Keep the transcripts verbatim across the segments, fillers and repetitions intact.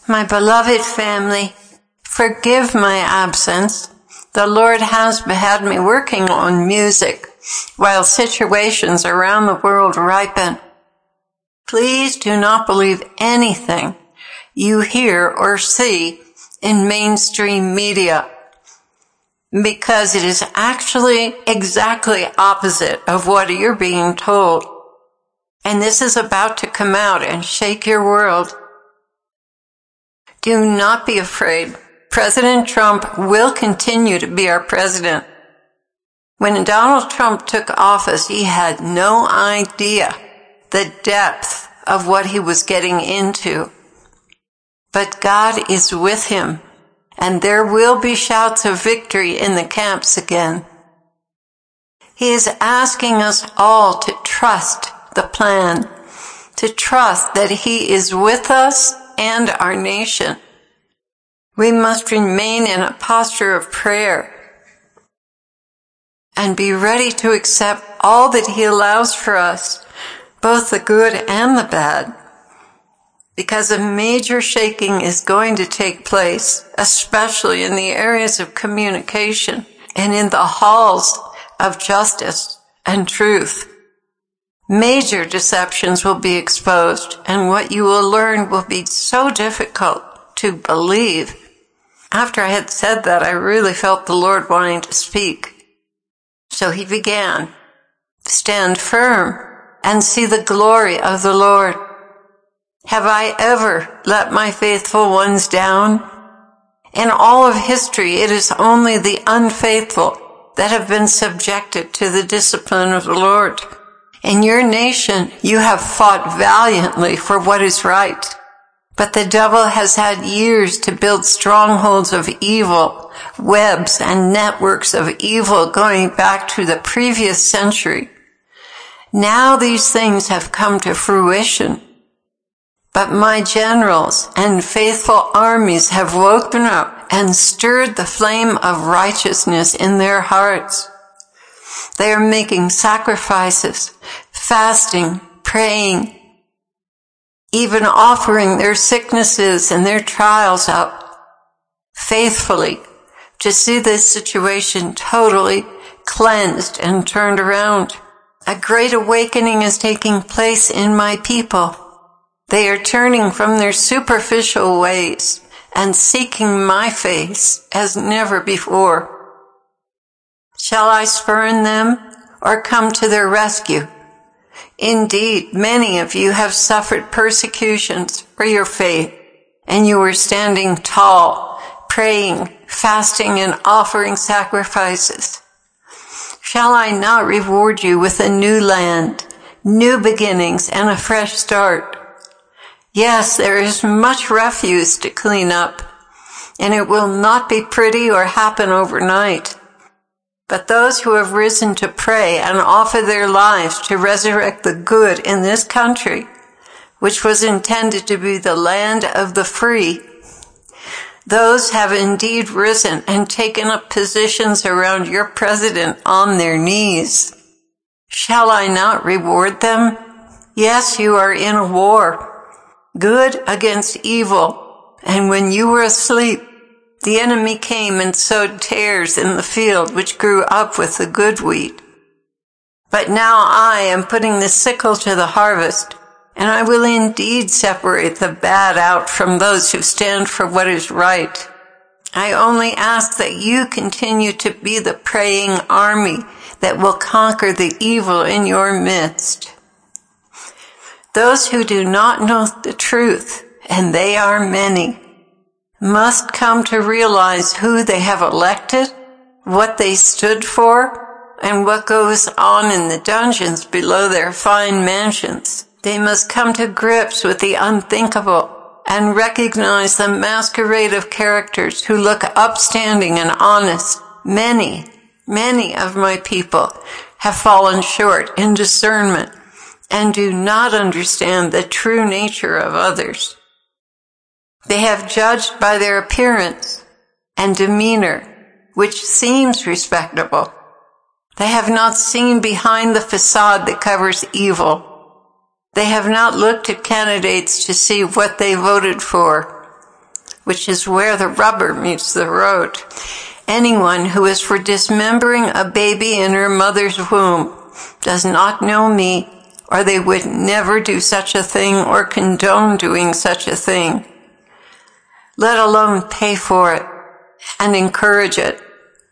My beloved family, forgive my absence. The Lord has had me working on music while situations around the world ripen. Please do not believe anything you hear or see in mainstream media, because it is actually exactly opposite of what you're being told. And this is about to come out and shake your world. Do not be afraid. President Trump will continue to be our president. When Donald Trump took office, he had no idea the depth of what he was getting into. But God is with him, and there will be shouts of victory in the camps again. He is asking us all to trust the plan, to trust that he is with us and our nation. We must remain in a posture of prayer and be ready to accept all that he allows for us, both the good and the bad, because a major shaking is going to take place, especially in the areas of communication and in the halls of justice and truth. Major deceptions will be exposed, and what you will learn will be so difficult to believe. After I had said that, I really felt the Lord wanting to speak. So he began, stand firm and see the glory of the Lord. Have I ever let my faithful ones down? In all of history, it is only the unfaithful that have been subjected to the discipline of the Lord. In your nation, you have fought valiantly for what is right. But the devil has had years to build strongholds of evil, webs and networks of evil going back to the previous century. Now these things have come to fruition. But my generals and faithful armies have woken up and stirred the flame of righteousness in their hearts. They are making sacrifices, fasting, praying, even offering their sicknesses and their trials up faithfully to see this situation totally cleansed and turned around. A great awakening is taking place in my people. They are turning from their superficial ways and seeking my face as never before. Shall I spurn them or come to their rescue? Indeed, many of you have suffered persecutions for your faith, and you are standing tall, praying, fasting, and offering sacrifices. Shall I not reward you with a new land, new beginnings, and a fresh start? Yes, there is much refuse to clean up, and it will not be pretty or happen overnight. But those who have risen to pray and offer their lives to resurrect the good in this country, which was intended to be the land of the free, those have indeed risen and taken up positions around your president on their knees. Shall I not reward them? Yes, you are in a war, good against evil, and when you were asleep, the enemy came and sowed tares in the field which grew up with the good wheat. But now I am putting the sickle to the harvest, and I will indeed separate the bad out from those who stand for what is right. I only ask that you continue to be the praying army that will conquer the evil in your midst. Those who do not know the truth, and they are many, must come to realize who they have elected, what they stood for, and what goes on in the dungeons below their fine mansions. They must come to grips with the unthinkable and recognize the masquerade of characters who look upstanding and honest. Many, many of my people have fallen short in discernment and do not understand the true nature of others. They have judged by their appearance and demeanor, which seems respectable. They have not seen behind the facade that covers evil. They have not looked at candidates to see what they voted for. which is where the rubber meets the road. Anyone who is for dismembering a baby in her mother's womb does not know me, or they would never do such a thing or condone doing such a thing, let alone pay for it and encourage it.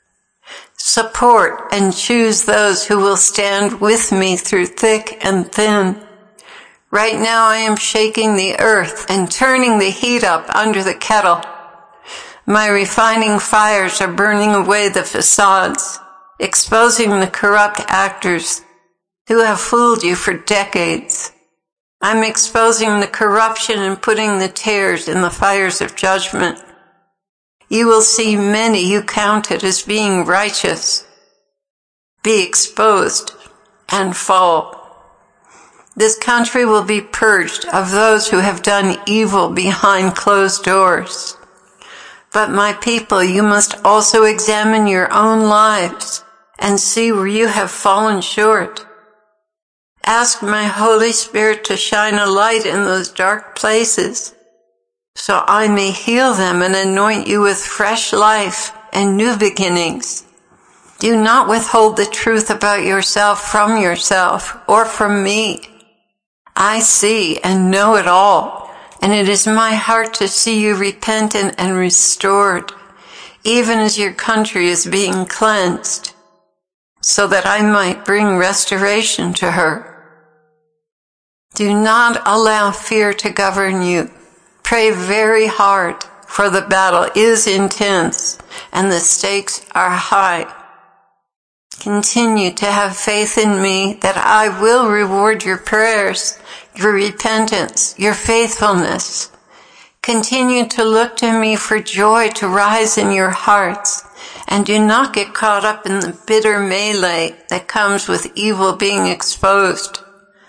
Support and choose those who will stand with me through thick and thin. Right now I am shaking the earth and turning the heat up under the kettle. My refining fires are burning away the facades, exposing the corrupt actors who have fooled you for decades. I'm exposing the corruption and putting the tares in the fires of judgment. You will see many you counted as being righteous be exposed and fall. This country will be purged of those who have done evil behind closed doors. But my people, you must also examine your own lives and see where you have fallen short. Ask my Holy Spirit to shine a light in those dark places, so I may heal them and anoint you with fresh life and new beginnings. Do not withhold the truth about yourself from yourself or from me. I see and know it all, and it is my heart to see you repentant and restored, even as your country is being cleansed, so that I might bring restoration to her. Do not allow fear to govern you. Pray very hard, for the battle is intense and the stakes are high. Continue to have faith in me that I will reward your prayers, your repentance, your faithfulness. Continue to look to me for joy to rise in your hearts, and do not get caught up in the bitter melee that comes with evil being exposed.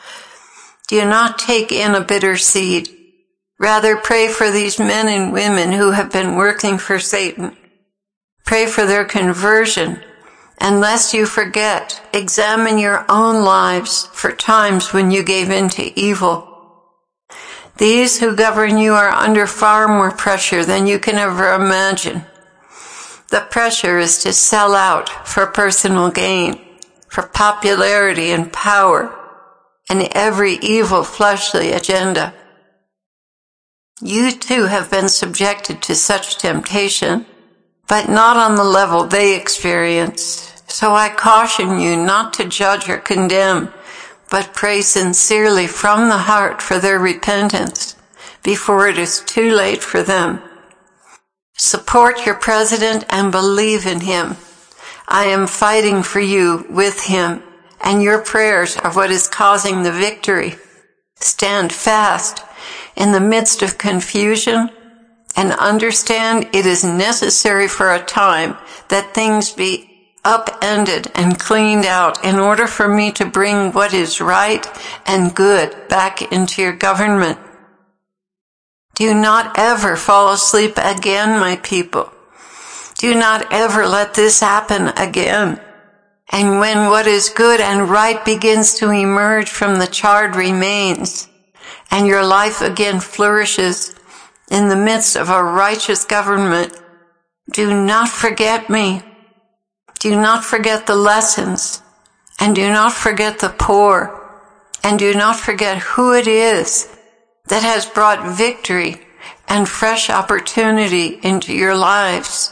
Do not take in a bitter seed. Rather, pray for these men and women who have been working for Satan. Pray for their conversion. And lest you forget, examine your own lives for times when you gave in to evil. These who govern you are under far more pressure than you can ever imagine. The pressure is to sell out for personal gain, for popularity and power, and every evil fleshly agenda. You too have been subjected to such temptation, but not on the level they experience. So I caution you not to judge or condemn, but pray sincerely from the heart for their repentance before it is too late for them. Support your president and believe in him. I am fighting for you with him, and your prayers are what is causing the victory. Stand fast in the midst of confusion and understand it is necessary for a time that things be upended and cleaned out in order for me to bring what is right and good back into your government. Do not ever fall asleep again, my people. Do not ever let this happen again. And when what is good and right begins to emerge from the charred remains, and your life again flourishes in the midst of a righteous government, do not forget me. Do not forget the lessons, and do not forget the poor, and do not forget who it is that has brought victory and fresh opportunity into your lives.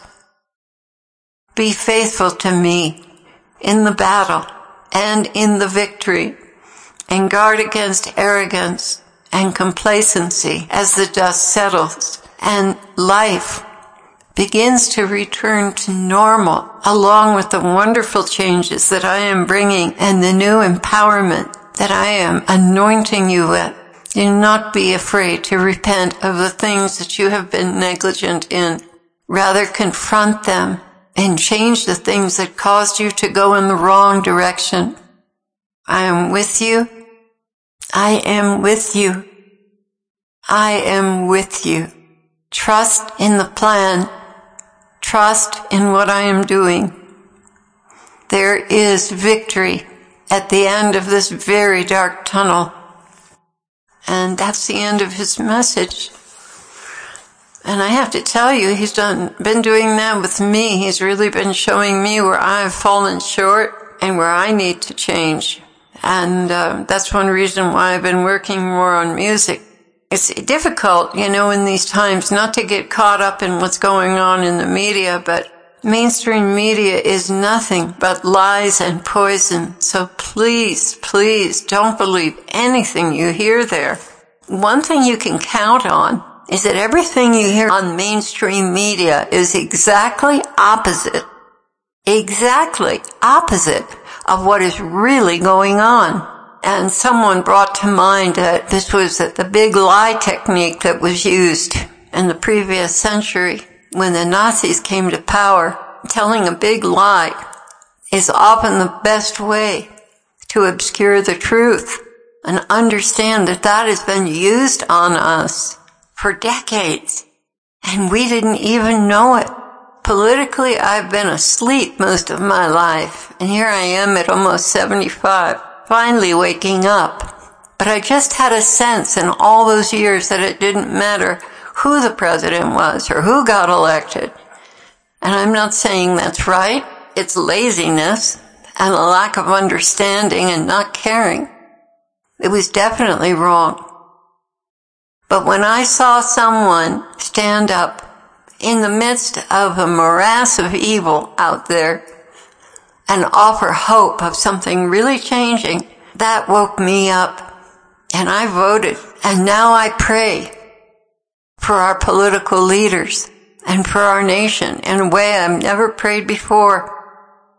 Be faithful to me in the battle and in the victory, and guard against arrogance and complacency as the dust settles and life begins to return to normal, along with the wonderful changes that I am bringing and the new empowerment that I am anointing you with. Do not be afraid to repent of the things that you have been negligent in. Rather, confront them and change the things that caused you to go in the wrong direction. I am with you. I am with you. I am with you. Trust in the plan. Trust in what I am doing. There is victory at the end of this very dark tunnel. And that's the end of his message. And I have to tell you, he's done, been doing that with me. He's really been showing me where I've fallen short and where I need to change. And uh, that's one reason why I've been working more on music. It's difficult, you know, in these times not to get caught up in what's going on in the media, but mainstream media is nothing but lies and poison. So please, please don't believe anything you hear there. One thing you can count on is that everything you hear on mainstream media is exactly opposite, exactly opposite of what is really going on. And someone brought to mind that this was the big lie technique that was used in the previous century when the Nazis came to power. Telling a big lie is often the best way to obscure the truth, and understand that that has been used on us for decades, and we didn't even know it. Politically, I've been asleep most of my life, and here I am at almost seventy-five, finally waking up. But I just had a sense in all those years that it didn't matter who the president was or who got elected. And I'm not saying that's right. It's laziness and a lack of understanding and not caring. It was definitely wrong. But when I saw someone stand up in the midst of a morass of evil out there and offer hope of something really changing, that woke me up. And I voted. And now I pray for our political leaders and for our nation in a way I've never prayed before.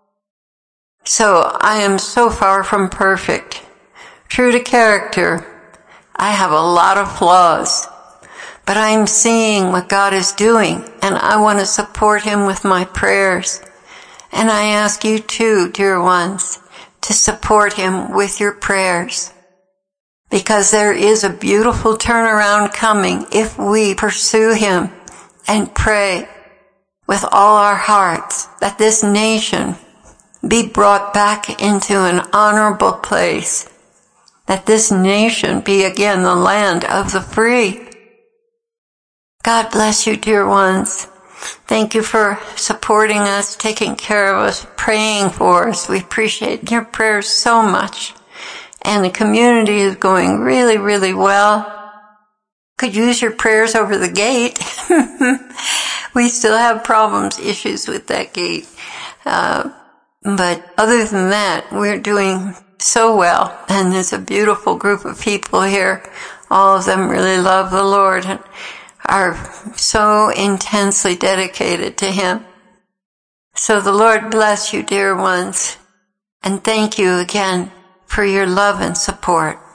So I am so far from perfect. True to character, I have a lot of flaws, but I'm seeing what God is doing, and I want to support him with my prayers. And I ask you too, dear ones, to support him with your prayers, because there is a beautiful turnaround coming if we pursue him and pray with all our hearts that this nation be brought back into an honorable place, that this nation be again the land of the free. God bless you, dear ones. Thank you for supporting us, taking care of us, praying for us. We appreciate your prayers so much. And the community is going really, really well. Could use your prayers over the gate. We still have problems, issues with that gate. Uh, but other than that, we're doing so well. And there's a beautiful group of people here. All of them really love the Lord and are so intensely dedicated to him. So the Lord bless you, dear ones. And thank you again for your love and support.